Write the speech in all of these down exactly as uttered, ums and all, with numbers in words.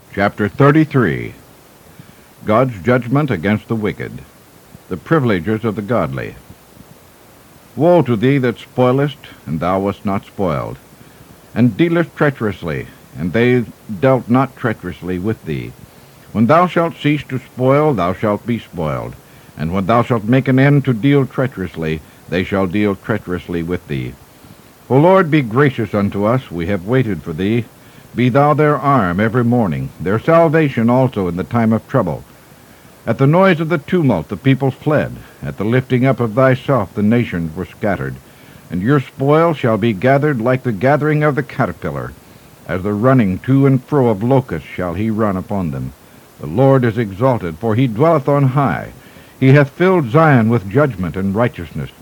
Chapter thirty-three. God's Judgment Against the Wicked. The Privileges of the Godly. Woe to thee that spoilest, and thou wast not spoiled, and dealest treacherously, and they dealt not treacherously with thee. When thou shalt cease to spoil, thou shalt be spoiled, and when thou shalt make an end to deal treacherously, they shall deal treacherously with thee. O Lord, be gracious unto us, we have waited for thee. Be thou their arm every morning, their salvation also in the time of trouble. At the noise of the tumult the people fled. At the lifting up of thyself the nations were scattered. And your spoil shall be gathered like the gathering of the caterpillar. As the running to and fro of locusts shall he run upon them. The Lord is exalted, for he dwelleth on high. He hath filled Zion with judgment and righteousness.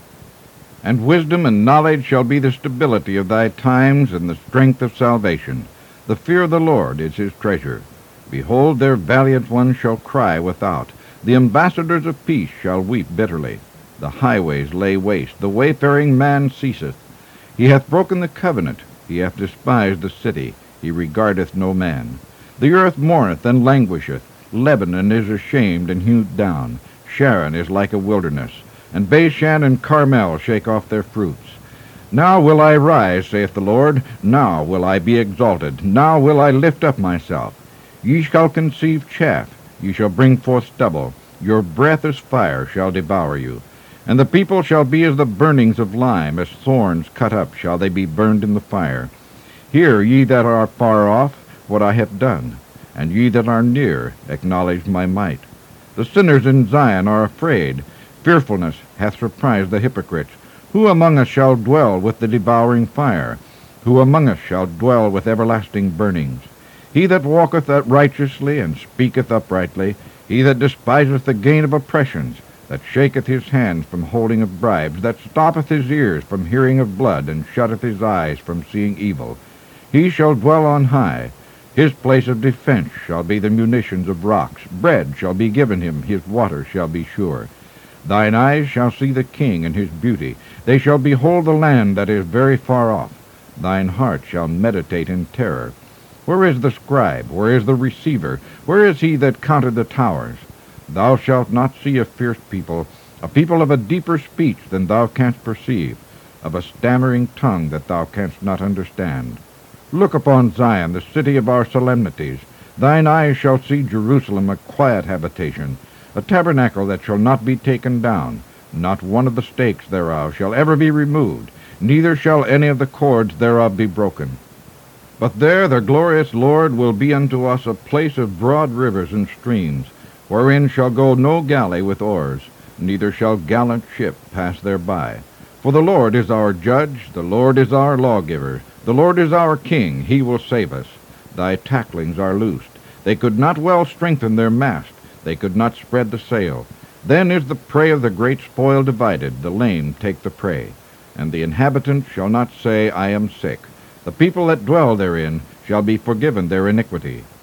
And wisdom and knowledge shall be the stability of thy times, and the strength of salvation. The fear of the Lord is his treasure. Behold, their valiant ones shall cry without. The ambassadors of peace shall weep bitterly. The highways lay waste, the wayfaring man ceaseth. He hath broken the covenant, he hath despised the city, he regardeth no man. The earth mourneth and languisheth. Lebanon is ashamed and hewed down. Sharon is like a wilderness, and Bashan and Carmel shake off their fruits. Now will I rise, saith the Lord, now will I be exalted, now will I lift up myself. Ye shall conceive chaff, ye shall bring forth stubble, your breath as fire shall devour you. And the people shall be as the burnings of lime, as thorns cut up shall they be burned in the fire. Hear, ye that are far off, what I have done, and ye that are near, acknowledge my might. The sinners in Zion are afraid, fearfulness hath surprised the hypocrites. Who among us shall dwell with the devouring fire? Who among us shall dwell with everlasting burnings? He that walketh righteously, and speaketh uprightly, he that despiseth the gain of oppressions, that shaketh his hands from holding of bribes, that stoppeth his ears from hearing of blood, and shutteth his eyes from seeing evil, he shall dwell on high. His place of defense shall be the munitions of rocks. Bread shall be given him, his water shall be sure. Thine eyes shall see the king and his beauty. They shall behold the land that is very far off. Thine heart shall meditate in terror. Where is the scribe? Where is the receiver? Where is he that counted the towers? Thou shalt not see a fierce people, a people of a deeper speech than thou canst perceive, of a stammering tongue that thou canst not understand. Look upon Zion, the city of our solemnities. Thine eyes shall see Jerusalem, a quiet habitation, a tabernacle that shall not be taken down. Not one of the stakes thereof shall ever be removed, neither shall any of the cords thereof be broken. But there the glorious Lord will be unto us a place of broad rivers and streams, wherein shall go no galley with oars, neither shall gallant ship pass thereby. For the Lord is our judge, the Lord is our lawgiver, the Lord is our king, he will save us. Thy tacklings are loosed. They could not well strengthen their mast, they could not spread the sail. Then is the prey of the great spoil divided, the lame take the prey. And the inhabitants shall not say, I am sick. The people that dwell therein shall be forgiven their iniquity.